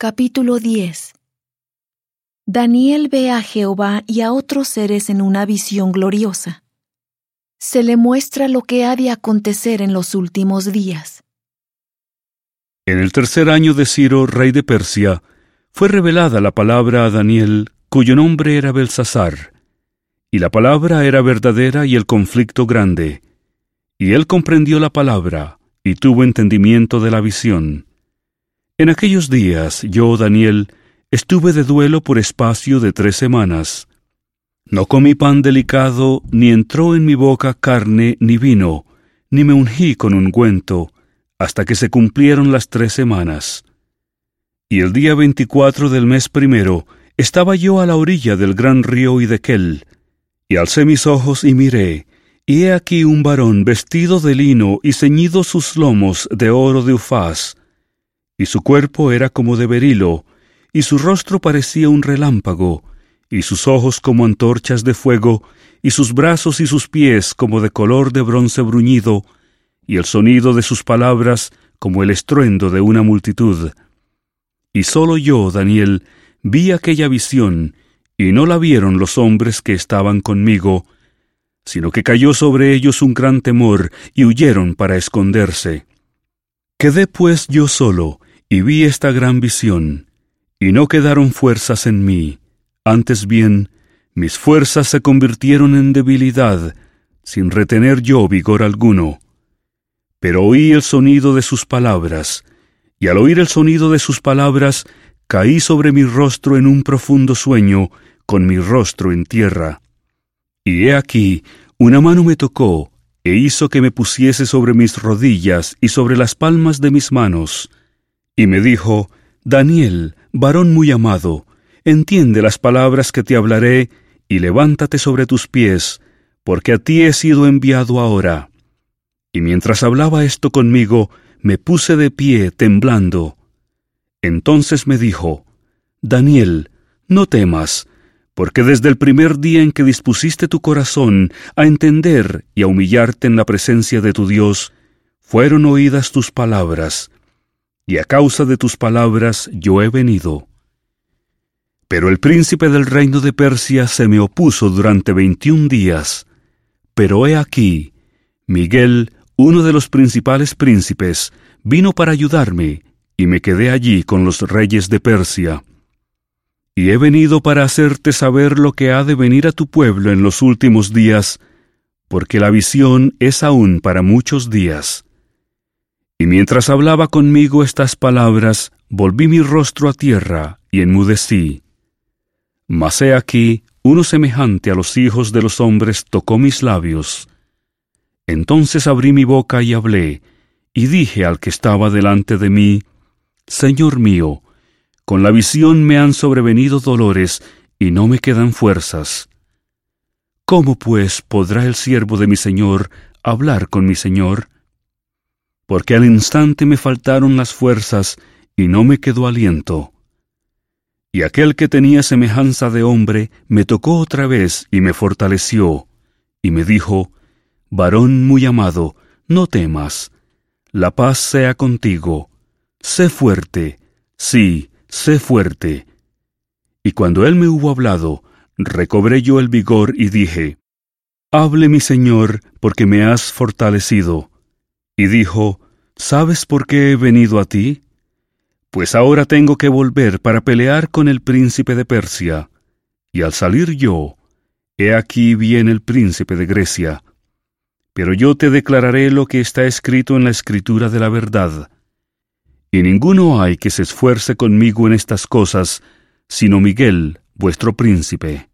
Capítulo 10. Daniel ve a Jehová y a otros seres en una visión gloriosa. Se le muestra lo que ha de acontecer en los últimos días. En el 3er año de Ciro, rey de Persia, fue revelada la palabra a Daniel, cuyo nombre era Belsasar. Y la palabra era verdadera y el conflicto grande. Y él comprendió la palabra, y tuvo entendimiento de la visión. En aquellos días, yo, Daniel, estuve de duelo por espacio de 3 semanas. No comí pan delicado, ni entró en mi boca carne ni vino, ni me ungí con ungüento, hasta que se cumplieron las 3 semanas. Y el día 24 del mes primero, estaba yo a la orilla del gran río Hiddekel, y alcé mis ojos y miré, y he aquí un varón vestido de lino y ceñidos sus lomos de oro de Ufaz, y su cuerpo era como de berilo, y su rostro parecía un relámpago, y sus ojos como antorchas de fuego, y sus brazos y sus pies como de color de bronce bruñido, y el sonido de sus palabras como el estruendo de una multitud. Y sólo yo, Daniel, vi aquella visión, y no la vieron los hombres que estaban conmigo, sino que cayó sobre ellos un gran temor, y huyeron para esconderse. Quedé pues yo solo, y vi esta gran visión, y no quedaron fuerzas en mí, antes bien, mis fuerzas se convirtieron en debilidad, sin retener yo vigor alguno. Pero oí el sonido de sus palabras, y al oír el sonido de sus palabras, caí sobre mi rostro en un profundo sueño, con mi rostro en tierra. Y he aquí, una mano me tocó, e hizo que me pusiese sobre mis rodillas y sobre las palmas de mis manos, y me dijo: Daniel, varón muy amado, entiende las palabras que te hablaré, y levántate sobre tus pies, porque a ti he sido enviado ahora. Y mientras hablaba esto conmigo, me puse de pie, temblando. Entonces me dijo: Daniel, no temas, porque desde el primer día en que dispusiste tu corazón a entender y a humillarte en la presencia de tu Dios, fueron oídas tus palabras, y a causa de tus palabras yo he venido. Pero el príncipe del reino de Persia se me opuso durante 21 días. Pero he aquí, Miguel, uno de los principales príncipes, vino para ayudarme, y me quedé allí con los reyes de Persia. Y he venido para hacerte saber lo que ha de venir a tu pueblo en los últimos días, porque la visión es aún para muchos días. Y mientras hablaba conmigo estas palabras, volví mi rostro a tierra y enmudecí. Mas he aquí, uno semejante a los hijos de los hombres tocó mis labios. Entonces abrí mi boca y hablé, y dije al que estaba delante de mí: Señor mío, con la visión me han sobrevenido dolores, y no me quedan fuerzas. ¿Cómo, pues, podrá el siervo de mi Señor hablar con mi Señor? Porque al instante me faltaron las fuerzas, y no me quedó aliento. Y aquel que tenía semejanza de hombre me tocó otra vez y me fortaleció, y me dijo: Varón muy amado, no temas, la paz sea contigo, sé fuerte, sí, sé fuerte. Y cuando él me hubo hablado, recobré yo el vigor y dije: Hable mi Señor, porque me has fortalecido. Y dijo: ¿Sabes por qué he venido a ti? Pues ahora tengo que volver para pelear con el príncipe de Persia. Y al salir yo, he aquí viene el príncipe de Grecia. Pero yo te declararé lo que está escrito en la escritura de la verdad. Y ninguno hay que se esfuerce conmigo en estas cosas, sino Miguel, vuestro príncipe.